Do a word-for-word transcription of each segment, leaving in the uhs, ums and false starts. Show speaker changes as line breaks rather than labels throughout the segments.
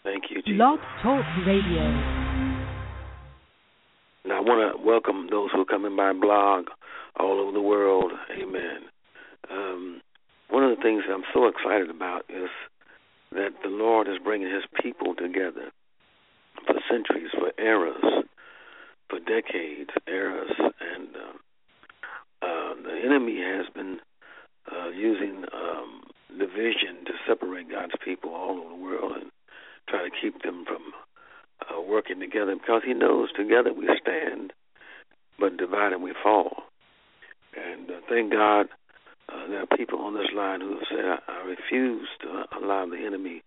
Thank you, Jesus.
Blog Talk Radio.
Now, I want to welcome those who are coming by blog all over the world. Amen. Um, one of the things that I'm so excited about is that the Lord is bringing his people together for centuries, for eras, for decades, eras. And uh, uh, the enemy has been uh, using um, division to separate God's people all over the world and try to keep them from uh, working together, because he knows together we stand, but divided we fall. And uh, thank God uh, there are people on this line who have said, I, I refuse to allow the enemy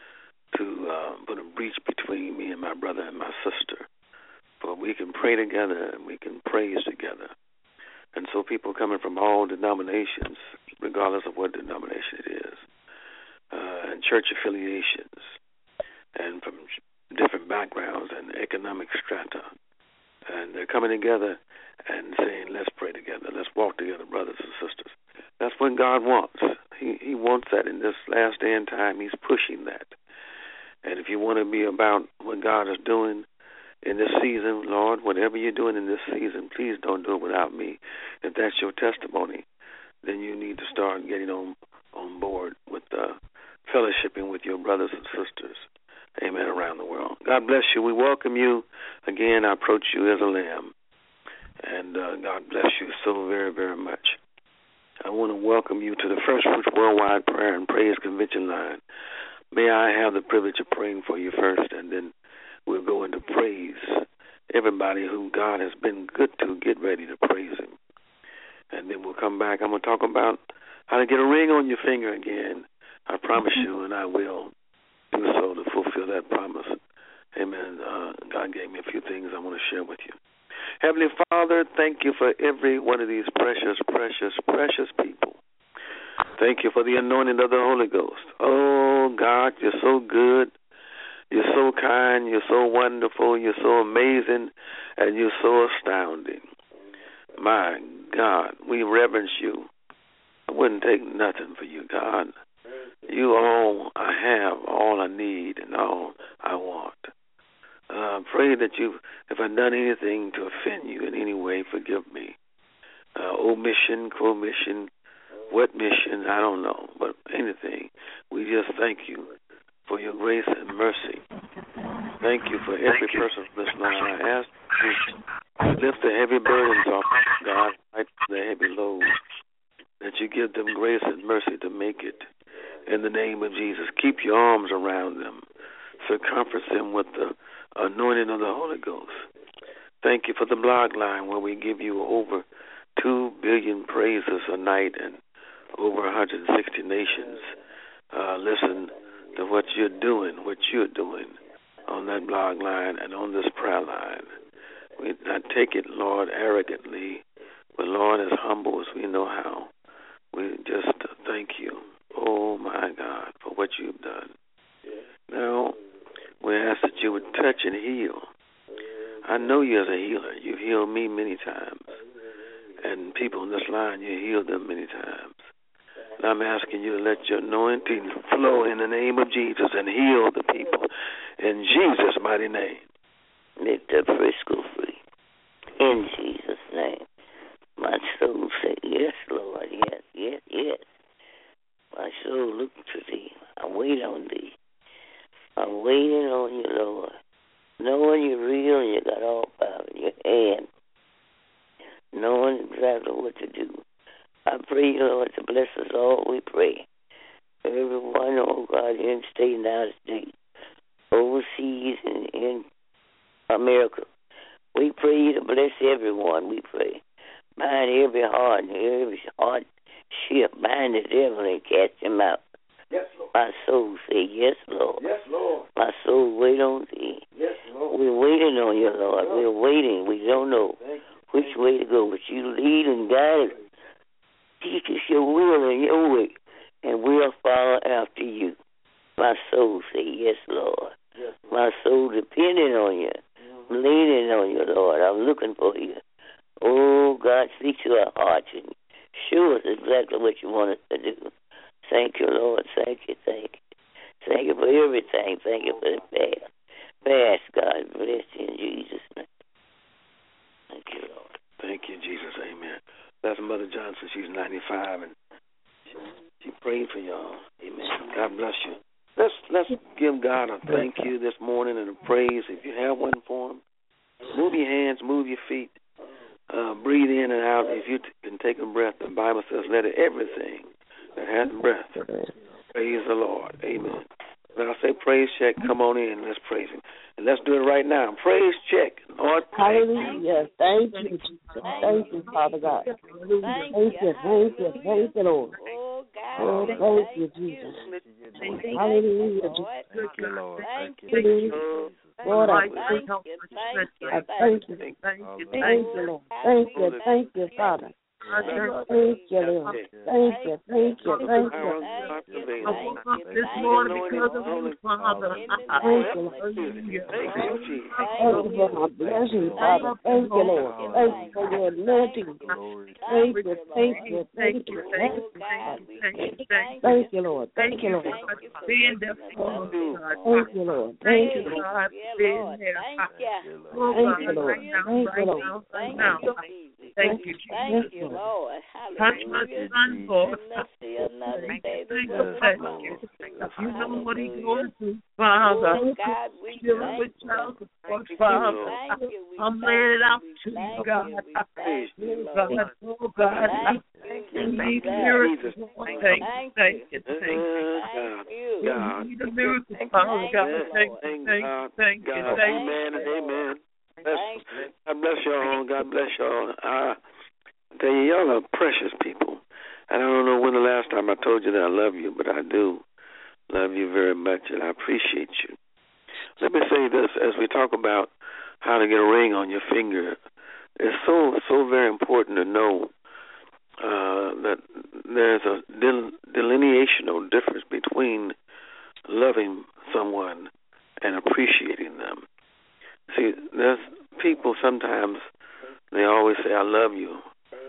to uh, put a breach between me and my brother and my sister. For we can pray together and we can praise together. And so people coming from all denominations, regardless of what denomination it is, uh, and church affiliations, and from different backgrounds and economic strata. And they're coming together and saying, let's pray together. Let's walk together, brothers and sisters. That's what God wants. He, he wants that in this last day and time. He's pushing that. And if you want to be about what God is doing in this season, Lord, whatever you're doing in this season, please don't do it without me. If that's your testimony, then you need to start getting on, on board with uh, fellowshipping with your brothers and sisters. Amen, around the world. God bless you. We welcome you. Again, I approach you as a lamb. And uh, God bless you so very, very much. I want to welcome you to the First Fruits Worldwide Prayer and Praise Convention line. May I have the privilege of praying for you first, and then we'll go into praise. Everybody who God has been good to, get ready to praise him. And then we'll come back. I'm going to talk about how to get a ring on your finger again. I promise you, and I will do so to fulfill that promise. Amen. Uh, God gave me a few things I want to share with you. Heavenly Father, thank you for every one of these precious, precious, precious people. Thank you for the anointing of the Holy Ghost. Oh, God, you're so good. You're so kind. You're so wonderful. You're so amazing. And you're so astounding. My God, we reverence you. I wouldn't take nothing for you, God. You all I have, all I need, and all I want. I uh, pray that you, if I've done anything to offend you in any way, forgive me. Uh, omission, commission, what mission, I don't know, but anything. We just thank you for your grace and mercy. Thank you for every person on this line. I ask you to lift the heavy burdens off, God, light the heavy loads, that you give them grace and mercy to make it. In the name of Jesus, keep your arms around them. Circumference them with the anointing of the Holy Ghost. Thank you for the blog line where we give you over two billion praises a night and over one hundred sixty nations. Uh, listen to what you're doing, what you're doing on that blog line and on this prayer line. We not take it, Lord, arrogantly, but, Lord, as humble as we know how. We just thank you. Oh, my God, for what you've done. Now, we ask that you would touch and heal. I know you as a healer. You've healed me many times. And people on this line, you healed them many times. And I'm asking you to let your anointing flow in the name of Jesus and heal the people. In Jesus' mighty name.
Make the Frisco free. In Jesus' name. My soul said, yes, Lord, yes, yes, yes. My soul look to thee. I wait on thee. I'm waiting on you, Lord. Knowing you're real and you got all power in your hand. Knowing exactly what to do. I pray, Lord, to bless us all, we pray. Everyone, oh God, in state and out of state. Overseas and in America. We pray you to bless everyone, we pray. Bind every heart and every heart ship. Bind the devil and cast him out.
Yes, Lord.
My soul say, yes, Lord.
Yes, Lord.
My soul wait on thee.
Yes, Lord.
We're waiting on you, Lord. We're waiting. We don't know which way to go, but you lead and guide us. Teach us your will and your way, and we'll follow after you. My soul say, yes, Lord.
Yes, Lord.
My soul depending on you. Mm-hmm. Leaning on you, Lord. I'm looking for you. Oh, God, speak to our hearts and show us exactly what you want us to do. Thank you, Lord. Thank you, thank you. Thank you for everything. name. Thank you for the fast. Fast, God bless you in Jesus' name. Thank you, Lord.
Thank you, Jesus. Amen. That's Mother Johnson. She's ninety-five, and she, she prayed for y'all. Amen. God bless you. Let's let's give God a thank you this morning and a praise. If you have one for Him, move your hands, move your feet, uh, breathe in and out. If you t- can take a breath, the Bible says, "Let everything that has breath praise the Lord." Amen. When I say praise check, come on in. Let's praise Him. And let's do it right now. Praise check. Lord,
hallelujah. Thank you, Jesus. Thank you, Father God. Thank you, thank you, thank you, Lord. Oh, thank you, Jesus. Hallelujah.
Thank you, Lord. Thank you.
Thank you. Lord, I thank you. I thank you. Thank you, thank you, Lord. Thank you, thank you, Father. Thank you, Lord. Thank you, thank you, thank you.
I woke up this morning because of you, Father.
Thank you, Lord. Thank you for my blessing, Father. Thank you, Lord. Thank you for your anointing. Thank you, thank you, thank you, thank you. Thank you, Lord. Thank you, Lord.
Being there for us, God.
Thank you, Lord. Thank you, Lord.
God, being there.
Thank you, Lord. Thank you, Lord.
Thank you, Jesus.
Thank you, Lord.
Touch my son, Lord.
Let's see another day.
Thank you. You know what he's going through, Father.
Oh, God, we
Dealing
thank
with
you.
child support, Father.
Thank you. We
I'm
thank
laying it out
you.
to
We
you,
thank
God.
you. We thank you,
God,
Lord.
oh, God.
Thank
We
you.
need
Jesus.
miracles. Thank you, thank you, thank you.
Thank you.
God.
We need a miracle, Father God. Thank you, thank you, thank you,
God.
thank you.
Amen and amen.
Thank you.
God bless y'all. God bless y'all. I tell you, y'all are precious people. And I don't know when the last time I told you that I love you, but I do love you very much, and I appreciate you. Let me say this as we talk about how to get a ring on your finger. It's so, so very important to know uh, that there's a del- delineation or difference between loving someone and appreciating them. See, there's people sometimes, they always say, I love you.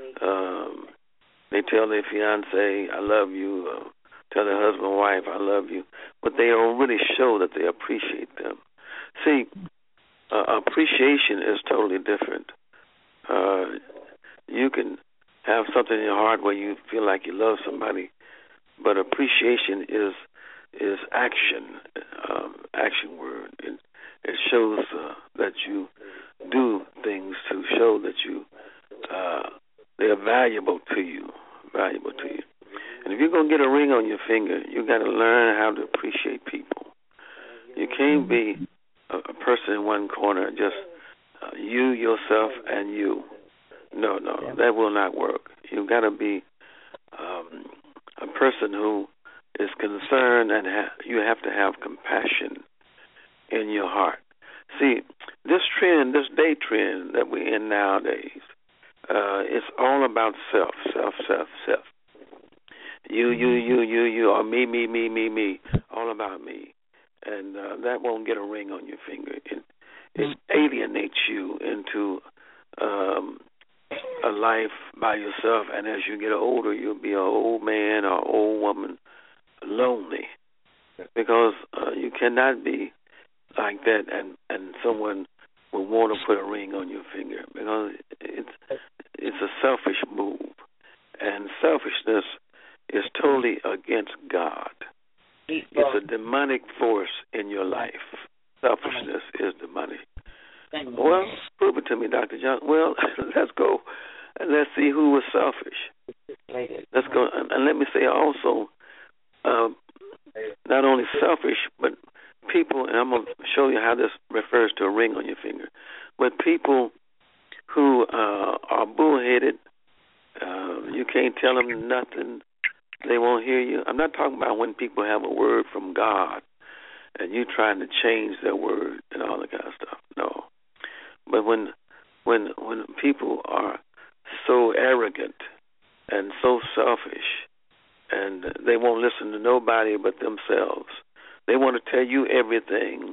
Um, they tell their fiancé, I love you. Uh, tell their husband or wife, I love you. But they don't really show that they appreciate them. See, uh, appreciation is totally different. Uh, you can have something in your heart where you feel like you love somebody, but appreciation is is action, um, action word. It, it shows uh, that you do things to show that you uh, they are valuable to you, valuable to you. And if you're going to get a ring on your finger, you got to learn how to appreciate people. You can't be a, a person in one corner, just uh, you, yourself, and you. No, no, that will not work. You've got to be um, a person who is concerned, and ha- you have to have compassion in your heart. See, this trend, this day trend that we're in nowadays, uh, it's all about self, self, self, self. You, you, you, you, you, or me, me, me, me, me, all about me. And uh, that won't get a ring on your finger. It, it alienates you into um, a life by yourself, and as you get older, you'll be an old man or old woman lonely, because uh, you cannot be like that and, and someone will want to put a ring on your finger, because it's it's a selfish move, and selfishness is totally against God. It's a demonic force in your life. Selfishness is demonic. Well, prove it to me, Doctor John. Well, let's go and let's see who was selfish. Let's go, and, and let me say also, uh, not only selfish, but people, and I'm going to show you how this refers to a ring on your finger, but people who uh, are bullheaded, uh, you can't tell them nothing, they won't hear you. I'm not talking about when people have a word from God and you trying to change their word and all that kind of stuff. No. But when when when people are so arrogant and so selfish, and they won't listen to nobody but themselves, they want to tell you everything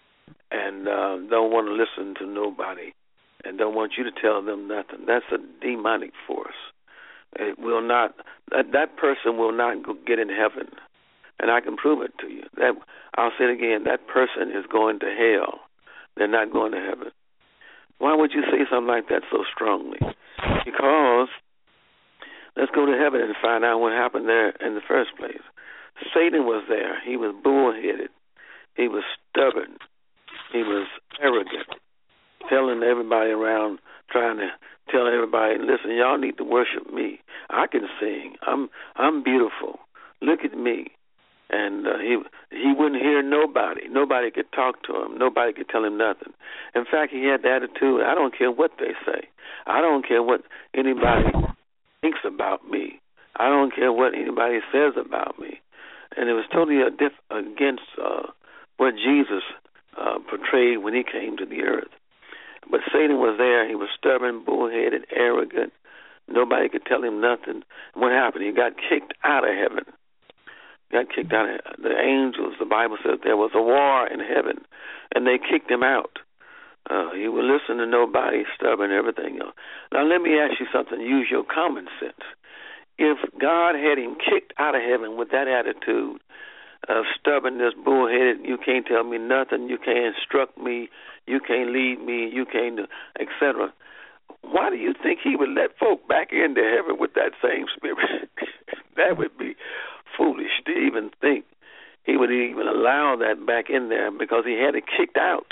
and uh, don't want to listen to nobody and don't want you to tell them nothing. That's a demonic force. It will not. That, that person will not go get in heaven. and I can prove it to you. That I'll say it again, that person is going to hell. They're not going to heaven. Why would you say something like that so strongly? Because let's go to heaven and find out what happened there in the first place. Satan was there. He was bullheaded. He was stubborn. He was arrogant, telling everybody around, trying to tell everybody, listen, y'all need to worship me. I can sing. I'm I'm beautiful. Look at me. And uh, he he wouldn't hear nobody. Nobody could talk to him. Nobody could tell him nothing. In fact, he had the attitude, I don't care what they say. I don't care what anybody thinks about me. I don't care what anybody says about me. And it was totally a diff- against uh, what Jesus uh, portrayed when he came to the earth. But Satan was there. He was stubborn, bullheaded, arrogant. Nobody could tell him nothing. What happened? He got kicked out of heaven. Got kicked out of the angels. The Bible says there was a war in heaven, and they kicked him out. Uh, he would listen to nobody, stubborn, everything else. Now, let me ask you something. Use your common sense. If God had him kicked out of heaven with that attitude of stubbornness, bullheaded, you can't tell me nothing, you can't instruct me, you can't lead me, you can't, et cetera, why do you think he would let folk back into heaven with that same spirit? That would be foolish to even think he would even allow that back in there, because he had it kicked out.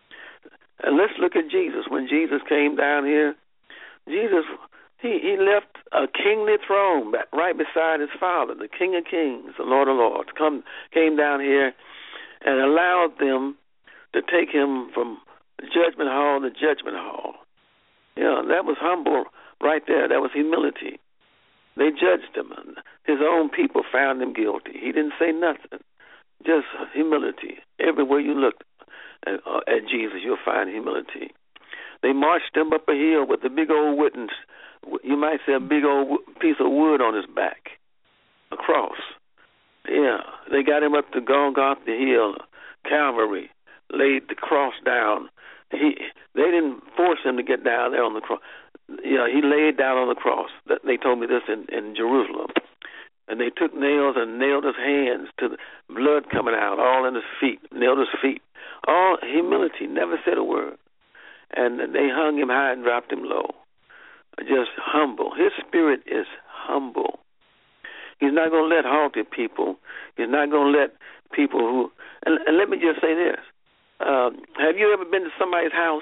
And let's look at Jesus. When Jesus came down here, Jesus, he, he left a kingly throne right beside his Father, the King of Kings, the Lord of Lords, come came down here and allowed them to take him from judgment hall to judgment hall. Yeah, that was humble right there. That was humility. They judged him. His own people found him guilty. He didn't say nothing. Just humility. Everywhere you look at, uh, at Jesus, you'll find humility. They marched him up a hill with a big old wooden, you might say a big old piece of wood on his back, a cross. Yeah, they got him up to Golgotha Hill, Calvary, laid the cross down. He, they didn't force him to get down there on the cross. Yeah, he laid down on the cross. They told me this in, in Jerusalem. And they took nails and nailed his hands to the blood coming out, all in his feet, nailed his feet. All humility, never said a word. And they hung him high and dropped him low. Just humble. His spirit is humble. He's not going to let haughty people, he's not going to let people who, and, and let me just say this. Um, have you ever been to somebody's house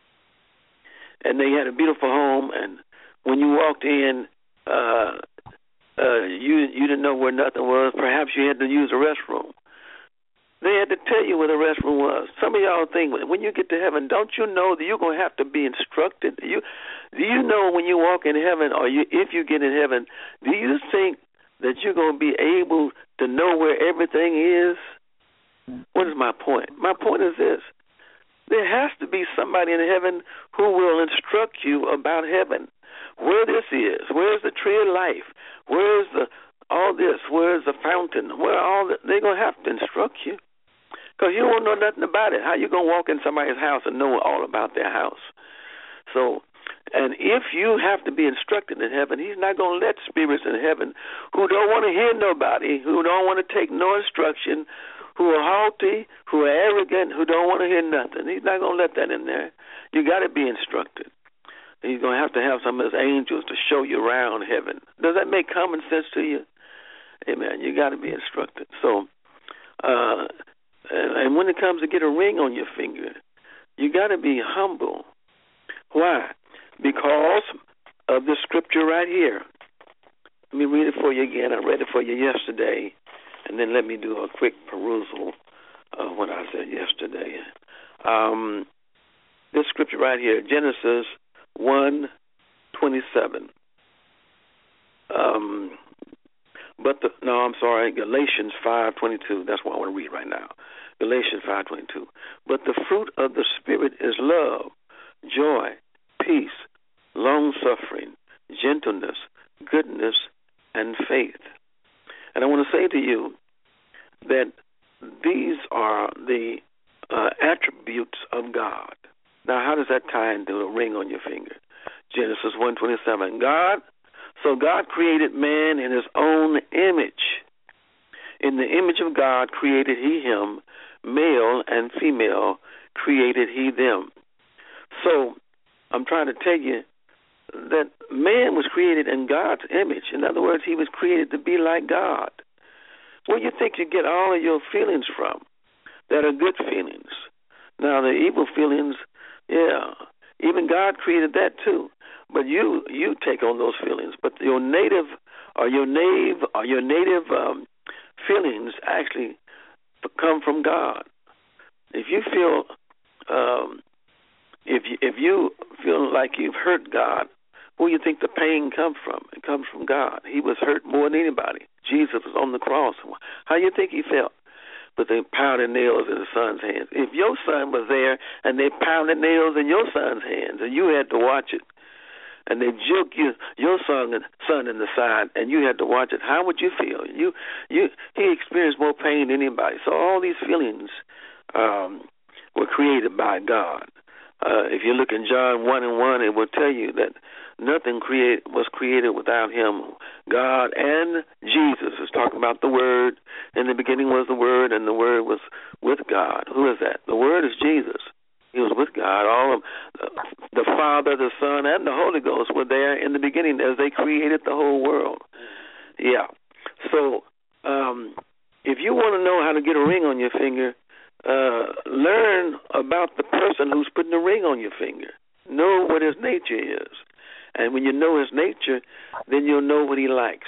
and they had a beautiful home, and when you walked in, uh, uh, you you didn't know where nothing was? Perhaps you had to use a restroom. They had to tell you where the restroom was. Some of y'all think when you get to heaven, don't you know that you're going to have to be instructed? Do you, do you know when you walk in heaven, or you, if you get in heaven, do you think that you're going to be able to know where everything is? What is my point? My point is this. There has to be somebody in heaven who will instruct you about heaven, where this is, where's the tree of life, where's the all this, where's the fountain, where all the, they're going to have to instruct you, because you won't know nothing about it. How you going to walk in somebody's house and know all about their house? So, and if you have to be instructed in heaven, he's not going to let spirits in heaven who don't want to hear nobody, who don't want to take no instruction, who are haughty, who are arrogant, who don't want to hear nothing. He's not going to let that in there. You got to be instructed. He's going to have to have some of his angels to show you around heaven. Does that make common sense to you? Amen. You got to be instructed. So, uh, and, and when it comes to get a ring on your finger, you got to be humble. Why? Because of the scripture right here. Let me read it for you again. I read it for you yesterday. And then let me do a quick perusal of what I said yesterday. Um, this scripture right here, Genesis one twenty-seven. Um, but the no, I'm sorry, Galatians five twenty-two. That's what I want to read right now. Galatians five twenty-two. But the fruit of the Spirit is love, joy, peace, long-suffering, gentleness, goodness, and faith. And I want to say to you that these are the uh, attributes of God. Now, how does that tie into a ring on your finger? Genesis one twenty-seven. God, so God created man in his own image. In the image of God created he him, male and female created he them. So I'm trying to tell you that man was created in God's image. In other words, he was created to be like God. Where do you think you get all of your feelings from that are good feelings? Now, the evil feelings, yeah, even God created that too. But you you take on those feelings. But your native or your native or your native um, feelings actually come from God. If you feel um, if you, if you feel like you've hurt God, where do you think the pain comes from? It comes from God. He was hurt more than anybody. Jesus was on the cross. How do you think he felt? But they pounded nails in his son's hands. If your son was there and they pounded nails in your son's hands and you had to watch it, and they juke you, your son, son in the side, and you had to watch it, how would you feel? You, you, he experienced more pain than anybody. So all these feelings um, were created by God. Uh, if you look in John one and one, it will tell you that nothing create, was created without him. God and Jesus is talking about the Word. In the beginning was the Word, and the Word was with God. Who is that? The Word is Jesus. He was with God. All of uh, the Father, the Son, and the Holy Ghost were there in the beginning as they created the whole world. Yeah. So um, if you want to know how to get a ring on your finger, uh, learn about the person who's putting the ring on your finger. Know what his nature is. And when you know his nature, then you'll know what he likes.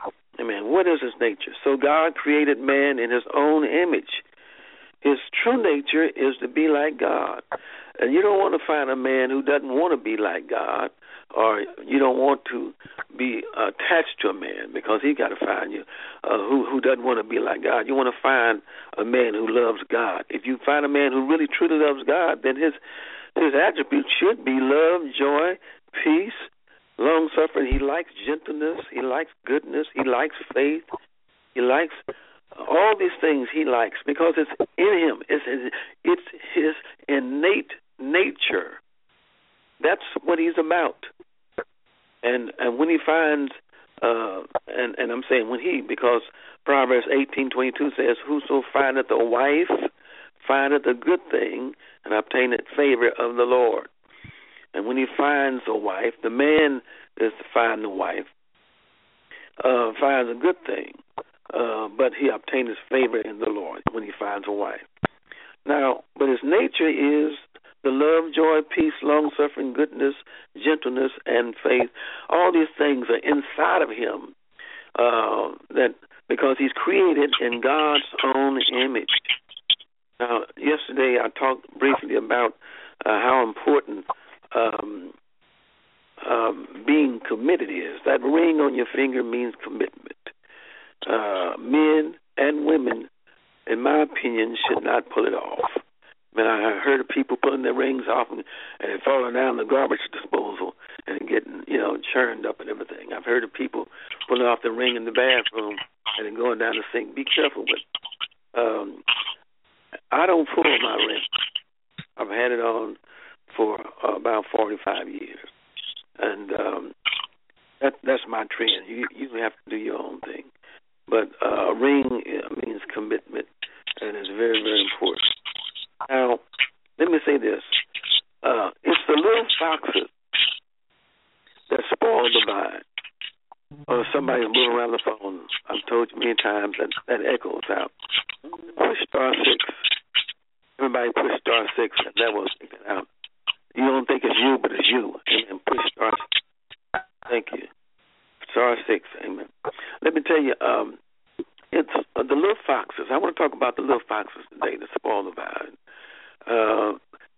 Amen. What is his nature? So God created man in his own image. His true nature is to be like God. And you don't want to find a man who doesn't want to be like God, or you don't want to be attached to a man because he got to find you uh, who, who doesn't want to be like God. You want to find a man who loves God. If you find a man who really truly loves God, then his his attributes should be love, joy, peace, long-suffering. He likes gentleness. He likes goodness. He likes faith. He likes all these things he likes because it's in him. It's his, it's his innate nature. That's what he's about. And and when he finds, uh, and, and I'm saying when he, because Proverbs eighteen twenty-two says, whoso findeth a wife findeth a good thing and obtaineth favor of the Lord. And when he finds a wife, the man is to find the wife, uh, finds a good thing. Uh, but he obtains favor in the Lord when he finds a wife. Now, but his nature is the love, joy, peace, long-suffering, goodness, gentleness, and faith. All these things are inside of him uh, that because he's created in God's own image. Now, yesterday I talked briefly about uh, how important um, um, being committed is. That ring on your finger means commitment. Uh, men and women, in my opinion, should not pull it off. I mean, I heard of people pulling their rings off and, and falling down the garbage disposal and getting, you know, churned up and everything. I've heard of people pulling off the ring in the bathroom and then going down the sink. Be careful, but um, I don't pull my ring. I've had it on for uh, about forty-five years, and um, that, that's my trend. You you have to do your own thing. But a uh, ring means commitment, and it's very, very important. Now, let me say this. Uh, it's the little foxes that spoil the vine. Or somebody's moving around the phone. I've told you many times that that echoes out. Push star six. Everybody push star six, and that will stick it out. You don't think it's you, but it's you. Amen. Push star six. Thank you. Star six, amen. Let me tell you, um, it's uh, the little foxes. I want to talk about the little foxes today that spoil the vine. Uh,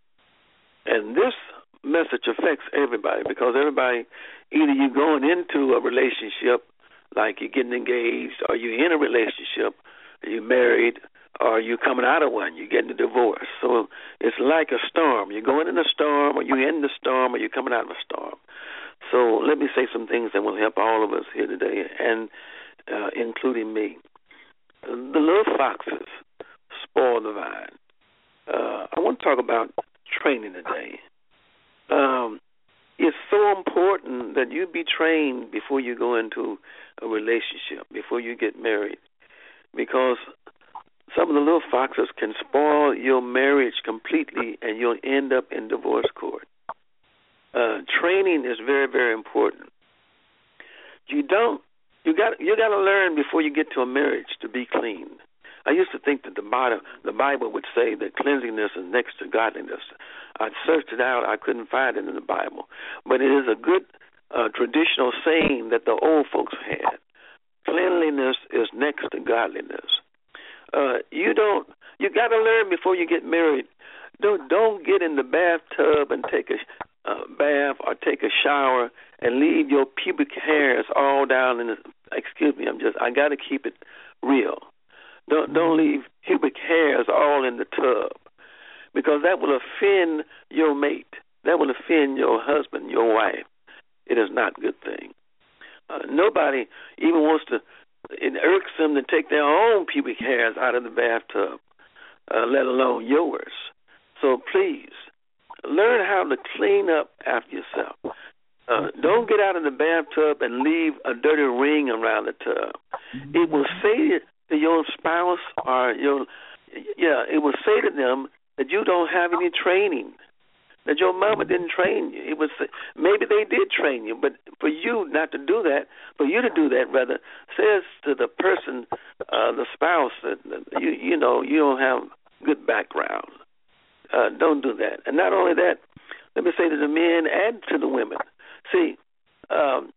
and this message affects everybody because everybody, either you're going into a relationship, like you're getting engaged, or you're in a relationship, you're married, or you're coming out of one, you're getting a divorce. So it's like a storm. You're going in a storm, or you're in the storm, or you're coming out of a storm. So let me say some things that will help all of us here today, and uh, including me. The little foxes spoil the vine. Uh, I want to talk about training today. Um, it's so important that you be trained before you go into a relationship, before you get married. because some of the little foxes can spoil your marriage completely, and you'll end up in divorce court. Uh, training is very, very important. You don't. You got. You got to learn before you get to a marriage to be clean. I used to think that the Bible, the Bible would say that cleanliness is next to godliness. I searched it out. I couldn't find it in the Bible, but it is a good uh, traditional saying that the old folks had. Cleanliness is next to godliness. Uh, you don't. You got to learn before you get married. Don't don't get in the bathtub and take a uh, bath or take a shower and leave your pubic hairs all down in the. Excuse me. I'm just. I got to keep it real. Don't don't leave pubic hairs all in the tub, because that will offend your mate. That will offend your husband, your wife. It is not a good thing. Uh, nobody even wants to. It irks them to take their own pubic hairs out of the bathtub, uh, let alone yours. So please, learn how to clean up after yourself. Uh, don't get out of the bathtub and leave a dirty ring around the tub. It will say to your spouse or your, yeah, it will say to them that you don't have any training, that your mama didn't train you. It was maybe they did train you, but for you not to do that, for you to do that rather, says to the person, uh, the spouse, that you you know you don't have good background. Uh, don't do that. And not only that, let me say to the men and to the women. See, um,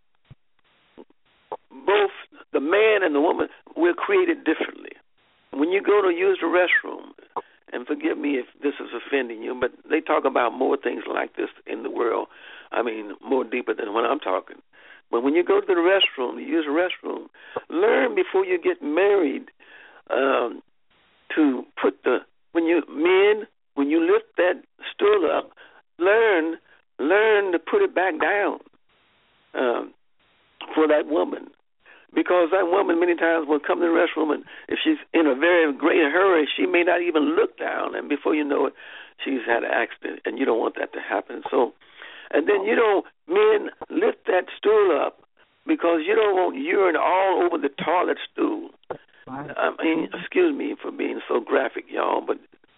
both the man and the woman, we're created differently. When you go to use the restroom, and forgive me if this is offending you, but they talk about more things like this in the world. I mean, more deeper than what I'm talking. But when you go to the restroom, you use the restroom, learn before you get married um, to put the, when you, men, when you lift that stool up, learn, learn to put it back down um, for that woman. Because that woman many times will come to the restroom, and if she's in a very great hurry, she may not even look down, and before you know it, she's had an accident, and you don't want that to happen. So, and then you don't, men, lift that stool up because you don't want urine all over the toilet stool. I mean, excuse me for being so graphic, y'all, but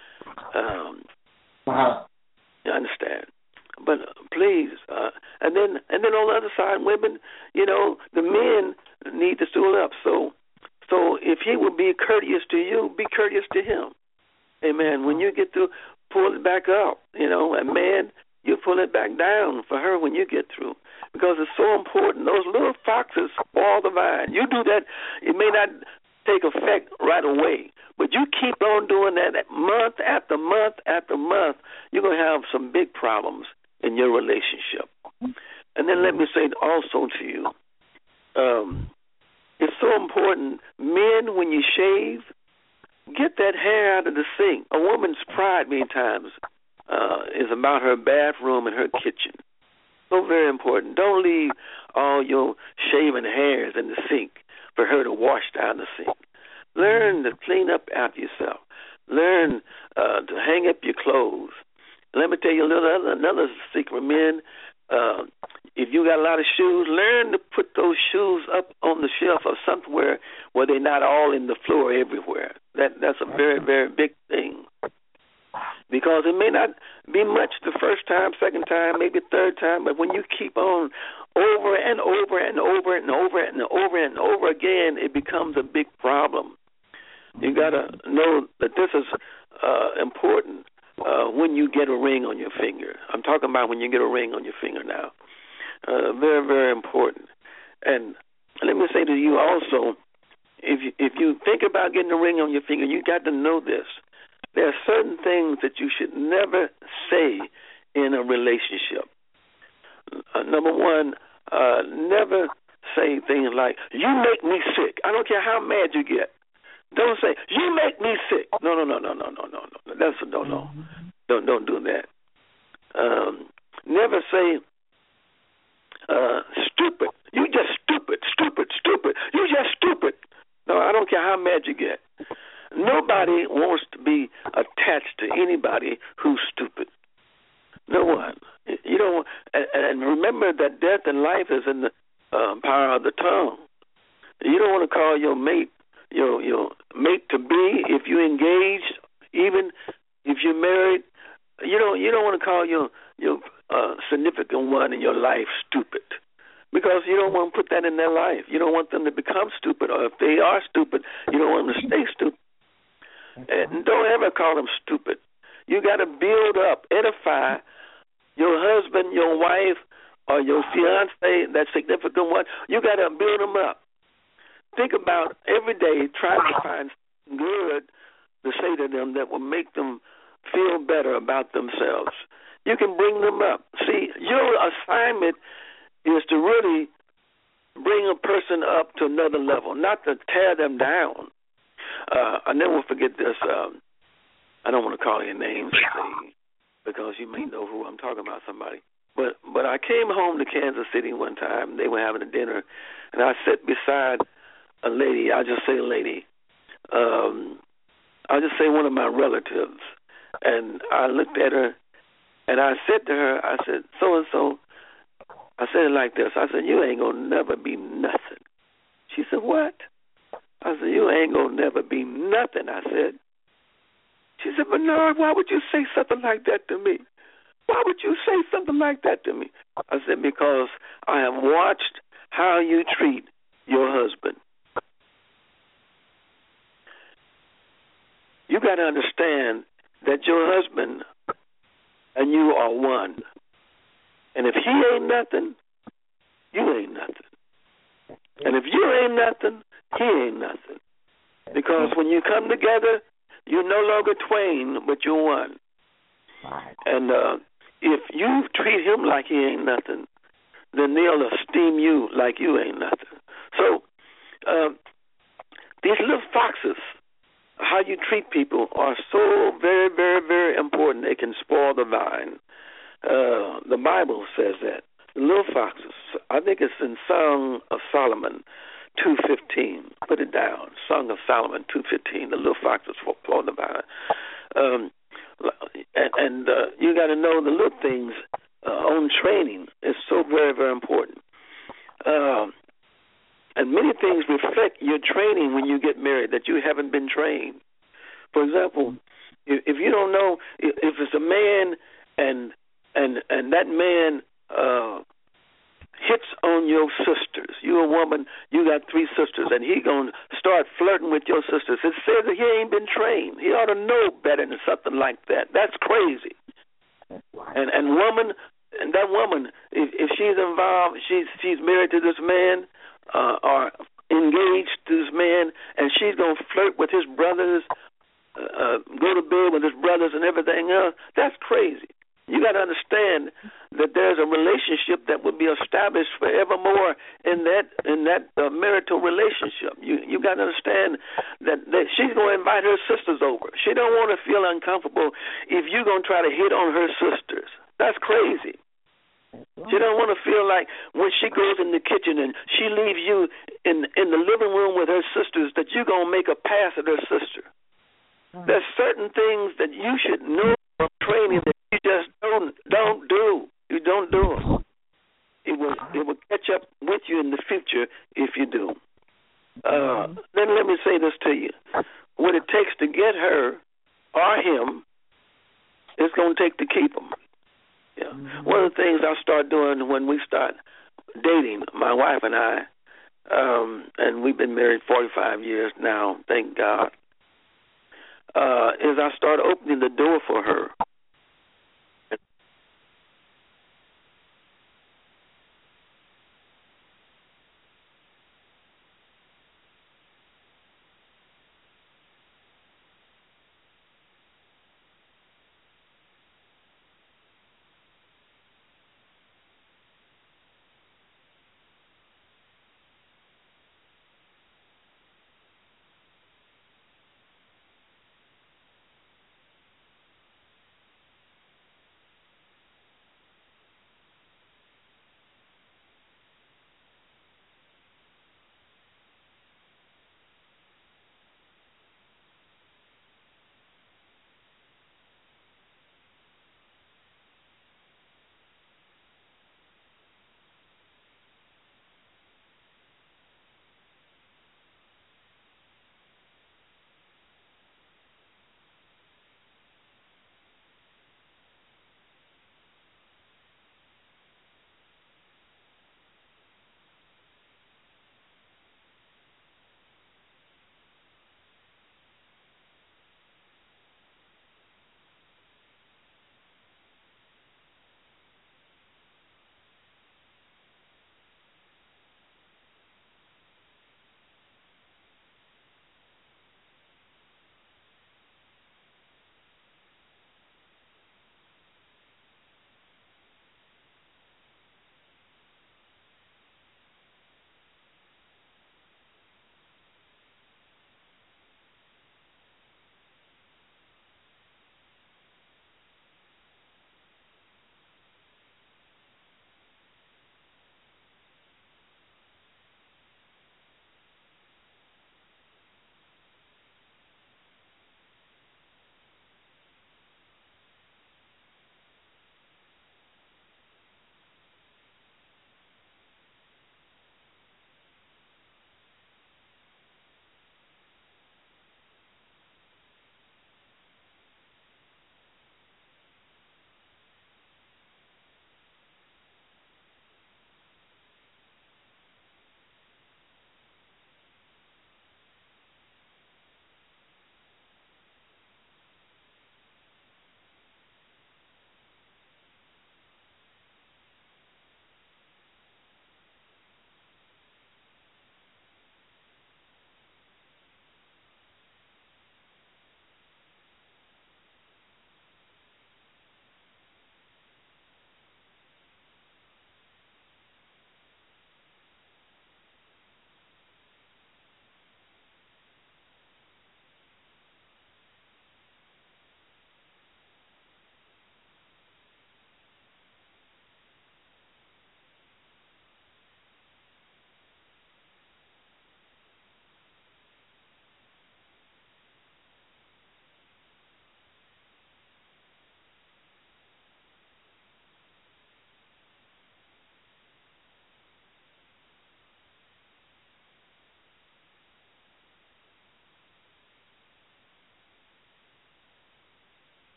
um, wow. You understand. But uh, please, uh, and then and then on the other side, women, you know, the men need to stool up. So, so if he will be courteous to you, be courteous to him. Amen. When you get through, pull it back up. You know, and man, you pull it back down for her when you get through, because it's so important. Those little foxes spoil the vine. You do that, it may not take effect right away, but you keep on doing that month after month after month, you're going to have some big problems in your relationship. And then let me say also to you, um, it's so important, men, when you shave, get that hair out of the sink. A woman's pride many times uh, is about her bathroom and her kitchen. So very important. Don't leave all your shaven hairs in the sink for her to wash down the sink. Learn to clean up after yourself. Learn uh, to hang up your clothes. Let me tell you a little other, another secret, men. Uh, if you got a lot of shoes, learn to put those shoes up on the shelf or somewhere where they're not all in the floor everywhere. That that's a very, very big thing. Because it may not be much the first time, second time, maybe third time, but when you keep on over and over and over and over and over and over again, it becomes a big problem. You got to know that this is uh, important. Uh, when you get a ring on your finger. I'm talking about when you get a ring on your finger now. Uh, very, very important. And let me say to you also, if you, if you think about getting a ring on your finger, you got to know this. There are certain things that you should never say in a relationship. Uh, number one, uh, never say things like, you make me sick. I don't care how mad you get. Don't say, you make me sick. No, no, no, no, no, no, no, no. That's a no, no. Don't, don't do that. Um, never say, uh, stupid. You just stupid, stupid, stupid. You just stupid. No, I don't care how mad you get. Nobody wants to be attached to anybody who's stupid. No one. You don't. And, and remember that death and life is in the uh, power of the tongue. You don't want to call your mate, your your mate to be, if you're engaged, even if you're married, you don't you don't want to call your your uh, significant one in your life stupid, because you don't want to put that in their life. You don't want them to become stupid, or if they are stupid, you don't want them to stay stupid. And don't ever call them stupid. You got to build up, edify your husband, your wife, or your fiance, that significant one. You got to build them up. Think about every day trying to find something good to say to them that will make them feel better about themselves. You can bring them up. See, your assignment is to really bring a person up to another level, not to tear them down. Uh, I never forget this. Um, I don't want to call any names because you may know who I'm talking about, somebody. But but I came home to Kansas City one time. They were having a dinner, and I sat beside a lady. I'll just say a lady. Um, I'll just say one of my relatives. And I looked at her, and I said to her, I said, so-and-so, I said it like this. I said, you ain't going to never be nothing. She said, what? I said, you ain't going to never be nothing, I said. She said, Bernard, why would you say something like that to me? Why would you say something like that to me? I said, because I have watched how you treat your husband. You got to understand that your husband and you are one. And if he ain't nothing, you ain't nothing. And if you ain't nothing, he ain't nothing. Because when you come together, you're no longer twain, but you're one. And uh, if you treat him like he ain't nothing, then they'll esteem you like you ain't nothing. So uh, these little foxes, how you treat people, are so very, very, very important. They can spoil the vine. Uh, the Bible says that. The little foxes, I think it's in Song of Solomon two fifteen. Put it down. Song of Solomon two fifteen. The little foxes spoil the vine. Um, and and uh, you got to know the little things uh, on training is so very, very important. Um, And many things reflect your training when you get married, that you haven't been trained. For example, if, if you don't know, if, if it's a man and and and that man uh, hits on your sisters, you're a woman, you got three sisters, and he going to start flirting with your sisters, it says that he ain't been trained. He ought to know better than something like that. That's crazy. And and woman, and that woman, if, if she's involved, she's she's married to this man, Uh, are engaged to this man, and she's going to flirt with his brothers, uh, uh, go to bed with his brothers and everything else, that's crazy. You got to understand that there's a relationship that will be established forevermore in that in that uh, marital relationship. You you got to understand that, that she's going to invite her sisters over. She don't want to feel uncomfortable if you're going to try to hit on her sisters. That's crazy. She don't want to feel like when she goes in the kitchen and she leaves you in in the living room with her sisters that you're going to make a pass at her sister. There's certain things that you should know from training that you just don't don't do. You don't do them. It will it will catch up with you in the future if you do. Uh, then let me say this to you: what it takes to get her or him, it's going to take to keep them. Yeah. Mm-hmm. One of the things I start doing when we start dating, my wife and I, um, and we've been married forty-five years now, thank God, uh, is I start opening the door for her.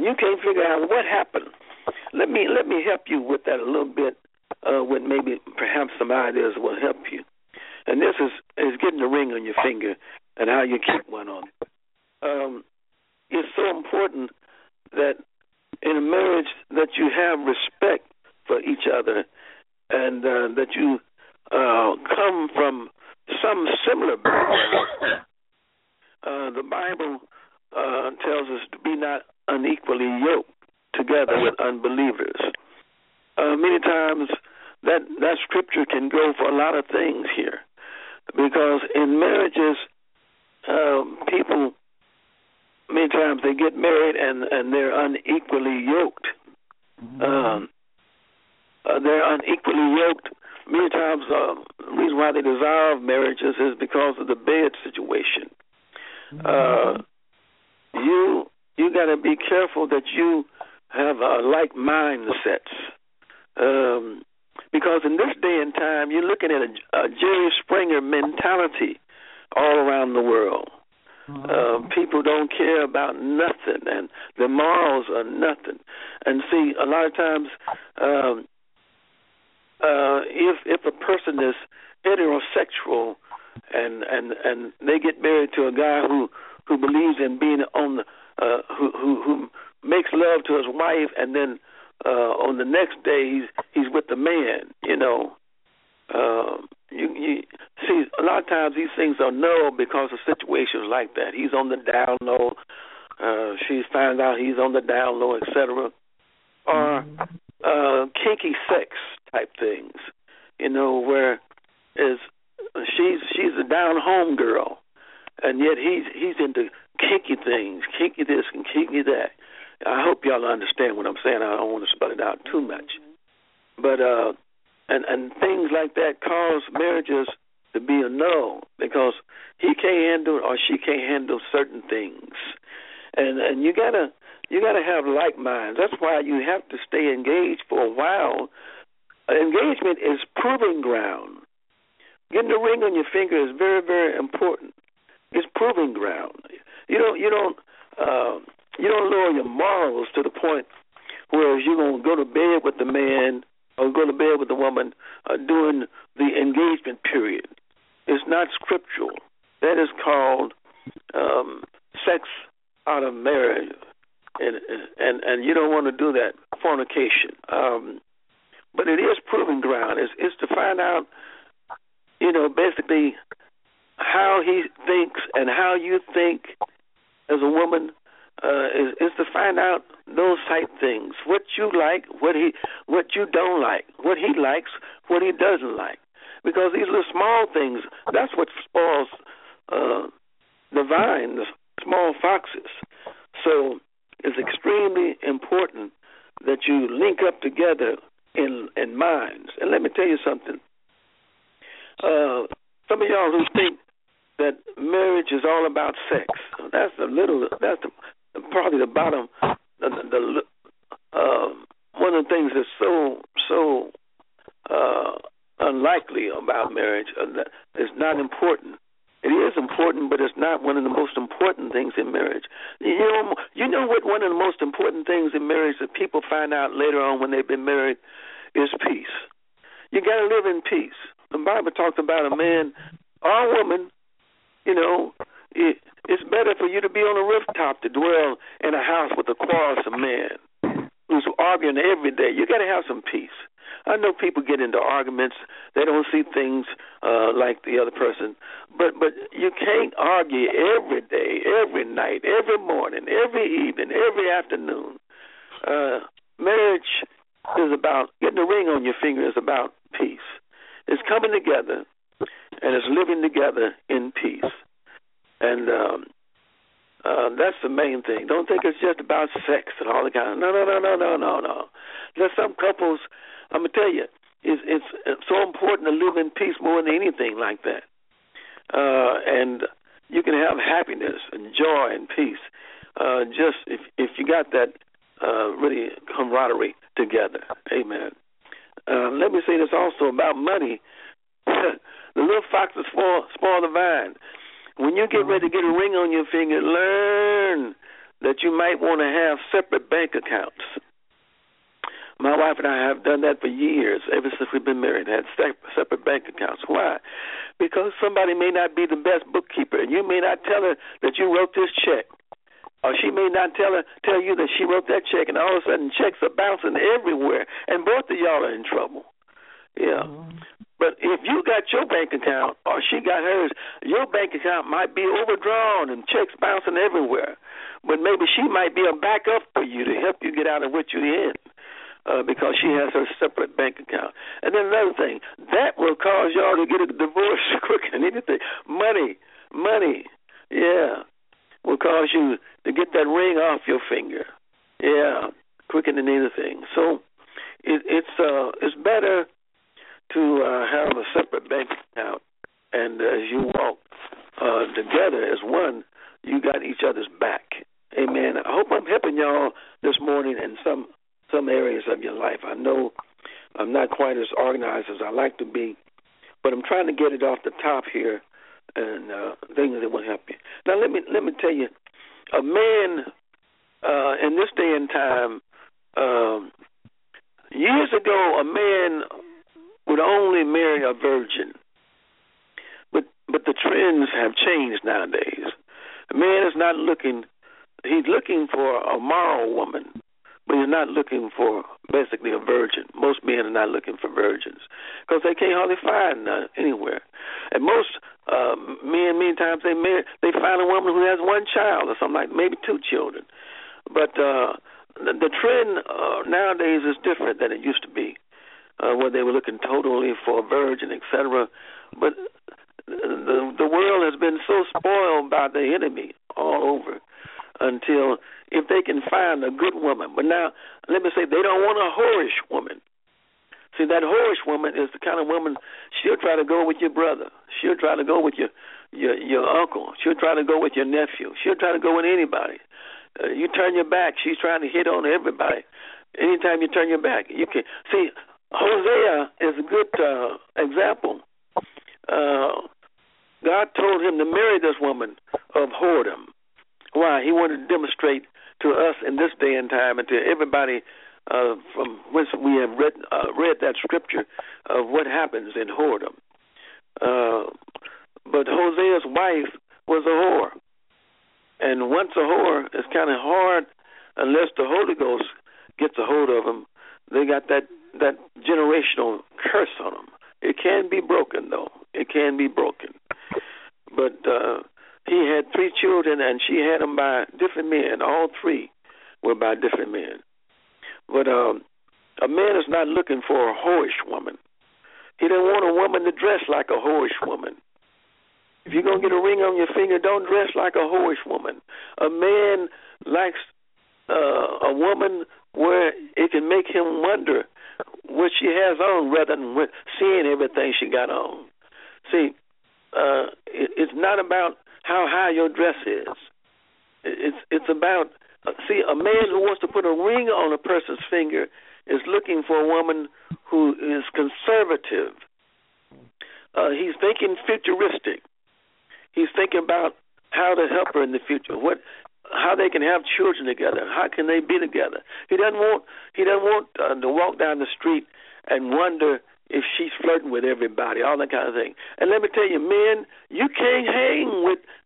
and you can't figure out what happened. Let me let me help you with that a little bit, uh, with maybe perhaps some ideas will help you. And this is, is getting a ring on your finger and how you keep one on. Um, it's so important that in a marriage that you have respect for each other and uh, that you uh, come from some similar background. Uh, the Bible uh, tells us to be not unequally yoked together with unbelievers. Uh, many times that, that scripture can go for a lot of things here, because in marriages, um, people, many times they get married and, and they're unequally yoked. Um, uh, they're unequally yoked. Many times uh, the reason why they dissolve marriages is because of the bed situation. Uh, you you got to be careful that you have uh, like mindsets, um, because in this day and time you're looking at a, a Jerry Springer mentality all around the world. Uh, people don't care about nothing, and the morals are nothing. And see, a lot of times, um, uh, if if a person is heterosexual and and and they get married to a guy who who believes in being on the uh, who who who makes love to his wife, and then uh, on the next day he's he's with the man, you know. Um, you, you see, a lot of times these things are no because of situations like that. He's on the down low. Uh, she finds out he's on the down low, et cetera. Or uh, kinky sex type things, you know, where is she's she's a down home girl, and yet he's he's into kinky things, kinky this and kinky that. I hope y'all understand what I'm saying. I don't want to spell it out too much, but uh, and and things like that cause marriages to be a no, because he can't handle or she can't handle certain things, and and you gotta you gotta have like minds. That's why you have to stay engaged for a while. Engagement is proving ground. Getting the ring on your finger is very, very important. It's proving ground. You don't, you don't, uh, you don't lower your morals to the point where you're gonna go to bed with the man or go to bed with the woman uh, during the engagement period. It's not scriptural. That is called um, sex out of marriage, and and and you don't want to do that. Fornication. Um, but it is proving ground. It's, it's to find out, you know, basically how he thinks and how you think as a woman, uh, is, is to find out those type things. What you like, what he, what you don't like, what he likes, what he doesn't like. Because these little small things, that's what spoils uh, the vine, the small foxes. So it's extremely important that you link up together in in minds. And let me tell you something. Uh, some of y'all who think that marriage is all about sex, that's a little, that's the, probably the bottom, the, the uh, one of the things that's so, so uh, unlikely about marriage, uh, that is not important. It is important, but it's not one of the most important things in marriage. You know, you know what one of the most important things in marriage that people find out later on when they've been married is peace. You got to live in peace. The Bible talks about a man or a woman, you know, it, it's better for you to be on a rooftop to dwell in a house with a quarrelsome man who's arguing every day. You got to have some peace. I know people get into arguments. They don't see things uh, like the other person. But but you can't argue every day, every night, every morning, every evening, every afternoon. Uh, marriage is about, getting a ring on your finger is about peace. It's coming together, and it's living together in peace. And um, uh, that's the main thing. Don't think it's just about sex and all the kind of, no, no, no, no, no, no, no. There's some couples, I'm going to tell you, it's, it's, it's so important to live in peace more than anything like that. Uh, and you can have happiness and joy and peace uh, just if, if you got that uh, really camaraderie together. Amen. Uh, let me say this also about money. The little foxes spoil, spoil the vine. When you get ready to get a ring on your finger, learn that you might want to have separate bank accounts. My wife and I have done that for years, ever since we've been married, had separate bank accounts. Why? Because somebody may not be the best bookkeeper, and you may not tell her that you wrote this check. Or she may not tell her, tell you that she wrote that check, and all of a sudden checks are bouncing everywhere, and both of y'all are in trouble. Yeah. Mm-hmm. But if you got your bank account or she got hers, your bank account might be overdrawn and checks bouncing everywhere. But maybe she might be a backup for you to help you get out of what you're in. Uh, because she has her separate bank account. And then another thing, that will cause y'all to get a divorce quicker than anything. Money, money, yeah, will cause you to get that ring off your finger. Yeah, quicker than anything. So it, it's uh, it's better to uh, have a separate bank account. And as you walk uh, together as one, you got each other's back. Amen. I hope I'm helping y'all this morning in some some areas of your life. I know I'm not quite as organized as I like to be, but I'm trying to get it off the top here and uh, things that will help you. Now, let me let me tell you, a man uh, in this day and time, um, years ago, a man would only marry a virgin, but but the trends have changed nowadays. A man is not looking; he's looking for a moral woman. But he's not looking for basically a virgin. Most men are not looking for virgins because they can't hardly find none anywhere. And most uh, men, many times, they marry, they find a woman who has one child or something like maybe two children. But uh, the, the trend uh, nowadays is different than it used to be, uh, where they were looking totally for a virgin, et cetera. But the the world has been so spoiled by the enemy all over until if they can find a good woman. But now, let me say, they don't want a whorish woman. See, that whorish woman is the kind of woman, she'll try to go with your brother. She'll try to go with your your, your uncle. She'll try to go with your nephew. She'll try to go with anybody. Uh, you turn your back, she's trying to hit on everybody. Anytime you turn your back, you can. See, Hosea is a good uh, example. Uh, God told him to marry this woman of whoredom. Why? He wanted to demonstrate to us in this day and time and to everybody uh, from which we have read, uh, read that scripture of what happens in whoredom. Uh, but Hosea's wife was a whore. And once a whore, it's kind of hard unless the Holy Ghost gets a hold of them. They got that, that generational curse on them. It can be broken, though. It can be broken. But uh, he had three children, and she had them by different men. All three were by different men. But um, a man is not looking for a whorish woman. He doesn't want a woman to dress like a whorish woman. If you're going to get a ring on your finger, don't dress like a whorish woman. A man likes uh, a woman where it can make him wonder what she has on rather than seeing everything she got on. See, uh, it, it's not about how high your dress is. It's it's about, uh, see, a man who wants to put a ring on a person's finger is looking for a woman who is conservative. Uh, he's thinking futuristic. He's thinking about how to help her in the future, what, how they can have children together, how can they be together. He doesn't want he doesn't want uh, to walk down the street and wonder if she's flirting with everybody, all that kind of thing. And let me tell you, men, you can't hang with